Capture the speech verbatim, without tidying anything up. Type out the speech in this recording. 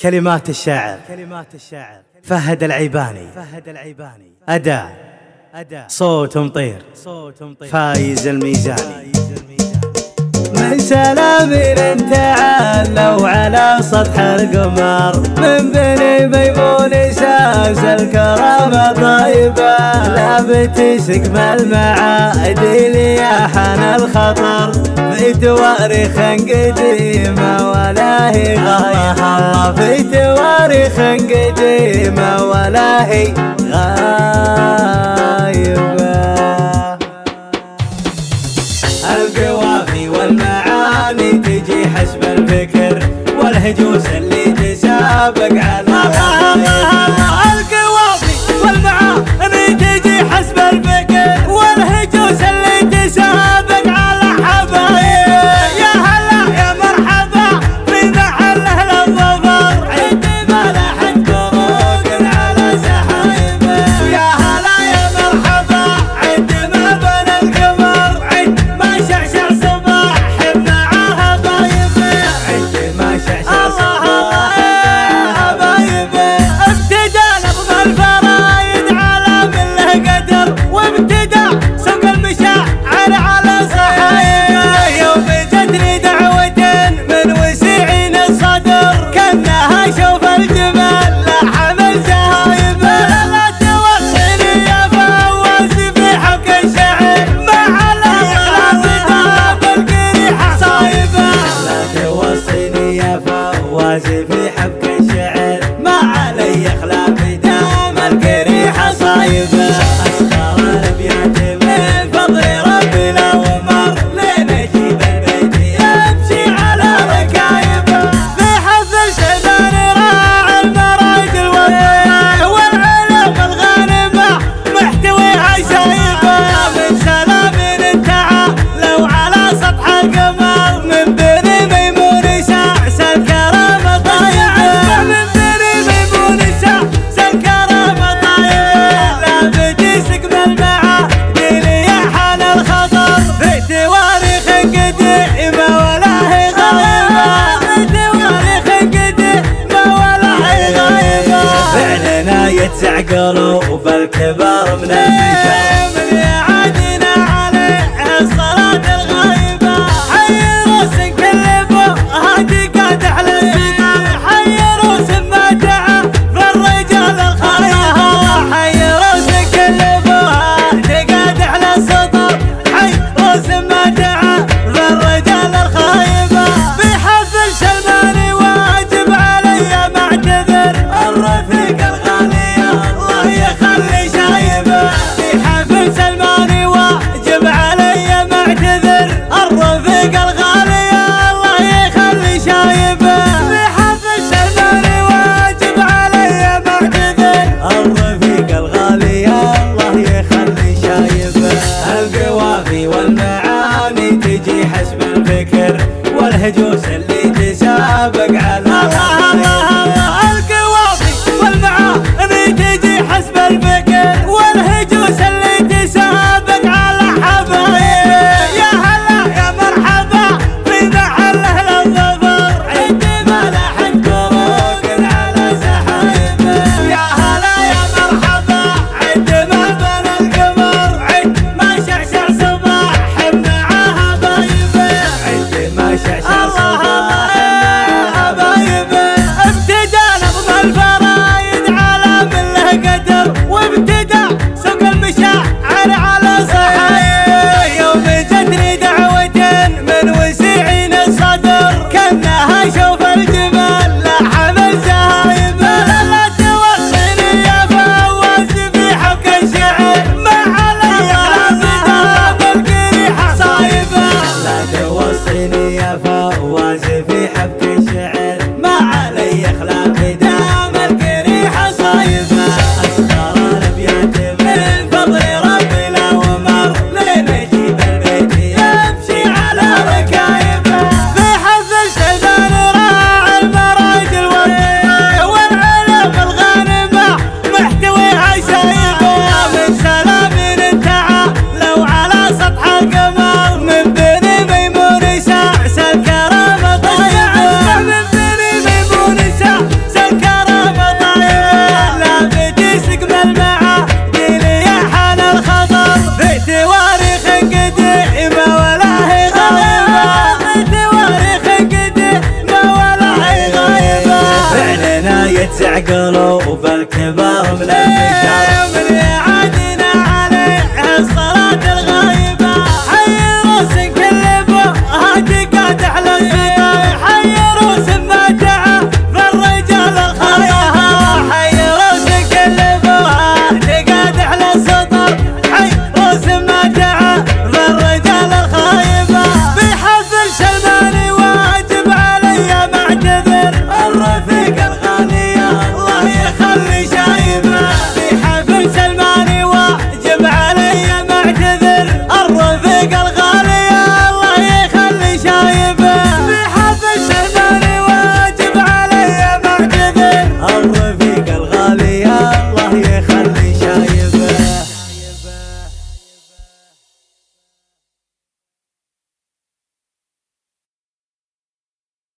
كلمات الشاعر فهد العيباني. أداء صوت مطير فايز الميزاني. من سلام تعالوا على سطح القمر، من بني ميمون ساس الكرامة طيبة، لا بتسقم المعادل يا حان الخطر، في تواريخ قديمة ولا هي غايبة، في تواريخ قديمة ولا هي غايبة. القوافي والمعاني تجي حسب الفكر، والهجوس اللي تسابق على القوافي والمعاني تجي حسب الفكر، والهجوس اللي تسابق على حبايب. يا هلا يا مرحبا في محل اهل الظفر، عند ملحة فروق على سحايبه. يا هلا يا مرحبا عند ما بين القمر، عند ما شعشع صباح معاها بايبه، عند ما شعشع صباح بايبه. ابتدى نظم الفرايد على من له قدر، وابتدى سوق المشاعر على صحايا. يوم جتني دعوة من وسيعين الصدر، كانها شوف الجمال لا حمل زهايبه. لا توصيني يا فواز في حبك الشعر، مع الاخلاص داب القريحة صايبه. لا توصيني يا فواز في حبك الشعر، ما علي خلاف دام القريحة صايبة. أسخر الأبيات من فضل ربي لو مر، لين أجيب البيت يمشي على ركايبه. في حفل شبان راعى المرايد الوفاء، والعلم الغانمة محتويها شايبة. من سلام تعالوا على سطح القمر، من بني ميمون شعس الكرامة طيبة، من بني ميمون شعس الكرامة طيبة. لا بتسقم المعادل يا حان الخطر، في تواريخ قديمة ولا هي غايبة، في تواريخ قديمة ولا هي غايبة. فعلنا يتزعقلوا بالكبار من الرجال، من يعادنا عليه الصلاة الغايبة. حي روس كل ابو هادي قاد على السماء، حي روس ما دعا في الرجال الخايبة. حي روس كل ابو هادي قاد على السطر، حي روس ما دعا في الرجال الخايبة. في حفل سلماني واجب علي معتذر، الرفيق الغالي الله يخلي شايبه. في حفل تفزع قلوب الكبار من البشر. من يعادنا عليه الصلاة الغايبة حي روس كلبه هاتقات احلى الصدى حي روس ماتعه بالرجال الخايبة حي روس كلبه هاتقات احلى الصدى حي روس ماتعه بالرجال الخايبة. في حفل سلماني واجب علي معتذر الرفيق